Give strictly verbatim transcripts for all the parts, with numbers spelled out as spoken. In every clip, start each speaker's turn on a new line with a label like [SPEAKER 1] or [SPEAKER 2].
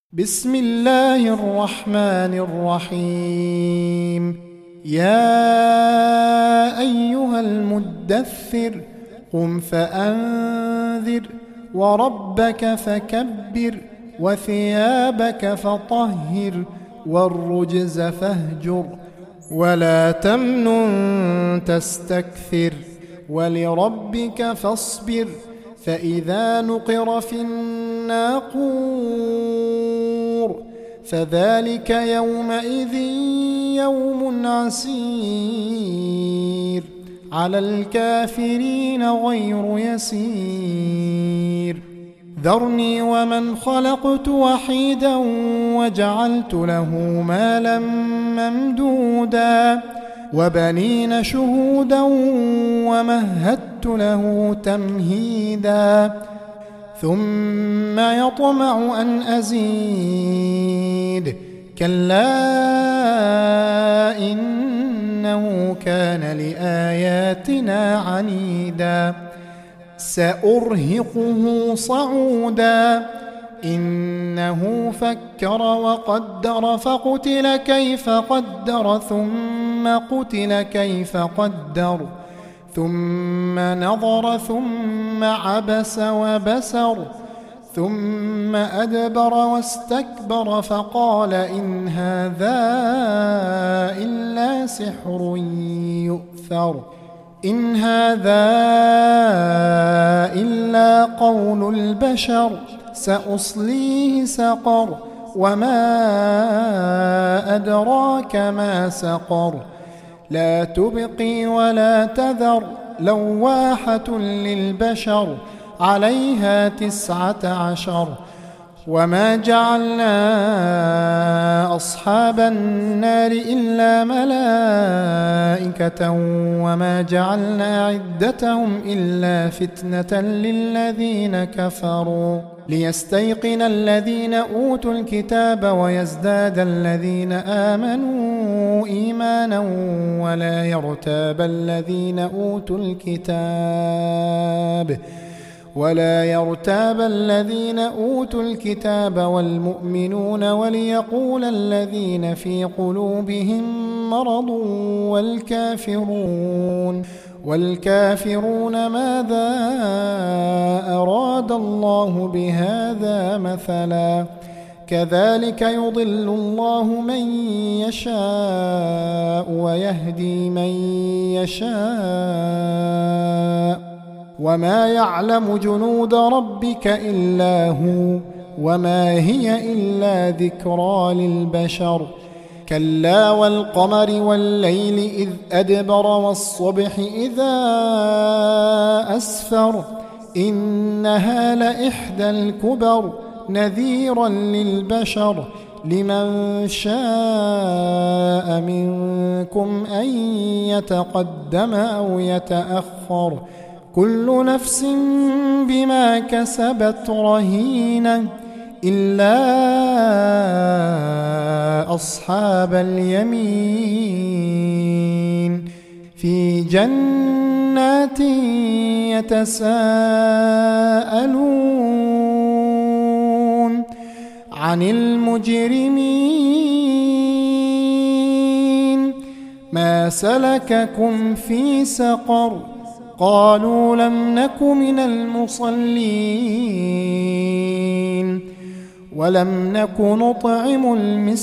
[SPEAKER 1] بسم الله الرحمن الرحيم. يا أيها المدثر قم فأنذر وربك فكبر وثيابك فطهر والرجز فاهجر ولا تمنن تستكثر ولربك فاصبر فإذا نقر في الناقور فذلك يومئذ يوم عسير على الكافرين غير يسير. ذرني ومن خلقت وحيدا وجعلت له مالا ممدودا وبنين شهودا ومهدت له تمهيدا ثم يطمع أن أزيد كلا إنه كان لآياتنا عنيدا سأرهقه صعودا إنه فكر وقدر فقتل كيف قدر ثم قتل كيف قدر ثم نظر ثم عبس وبسر ثم أدبر واستكبر فقال إن هذا إلا سحر يؤثر إن هذا إلا قول البشر سأصليه سقر وما أدراك ما سقر لا تبقي ولا تذر لواحة للبشر عليها تسعة عشر وما جعلنا أصحاب النار إلا ملائكة وما جعلنا عدتهم إلا فتنة للذين كفروا ليستيقن الذين أوتوا الكتاب ويزداد الذين آمنوا إيمانا ولا يرتاب الذين أوتوا الكتاب ولا يرتاب الذين أوتوا الكتاب والمؤمنون وليقول الذين في قلوبهم مرض والكافرون والكافرون ماذا أراد الله بهذا مثلا كذلك يضل الله من يشاء ويهدي من يشاء وما يعلم جنود ربك إلا هو وما هي إلا ذكرى للبشر كلا والقمر والليل إذ أدبر والصبح إذا أسفر إنها لإحدى الكبر نذيرا للبشر لمن شاء منكم أن يتقدم أو يتأخر كل نفس بما كسبت رهينة إلا أصحاب اليمين في جنات يتساءلون عن المجرمين ما سلككم في سقر قالوا لم نك من المصلين ولم نك نطعم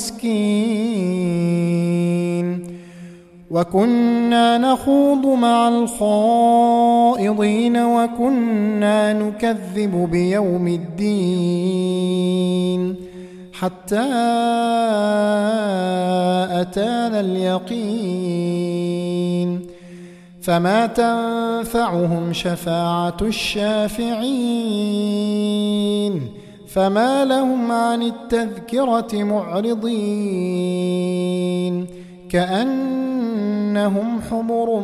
[SPEAKER 1] المسكين وكنا نخوض مع الخائضين وكنا نكذب بيوم الدين حتى أتانا اليقين فما تنفعهم شفاعة الشافعين فما لهم عن التذكرة معرضين كأنهم حمر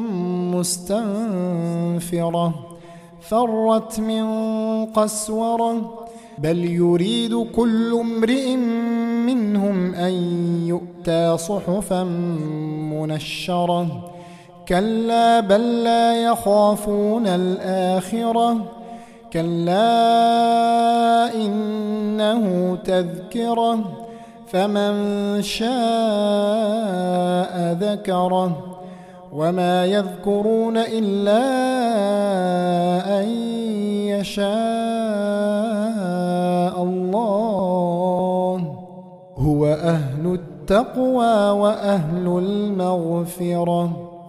[SPEAKER 1] مستنفرة فرت من قسورة بل يريد كل امرئ منهم أن يؤتى صحفا منشرة كلا بل لا يخافون الآخرة كلا إنه تذكرة فمن شاء ذكره وما يذكرون إلا أن يشاء الله هو أهل التقوى وأهل المغفرة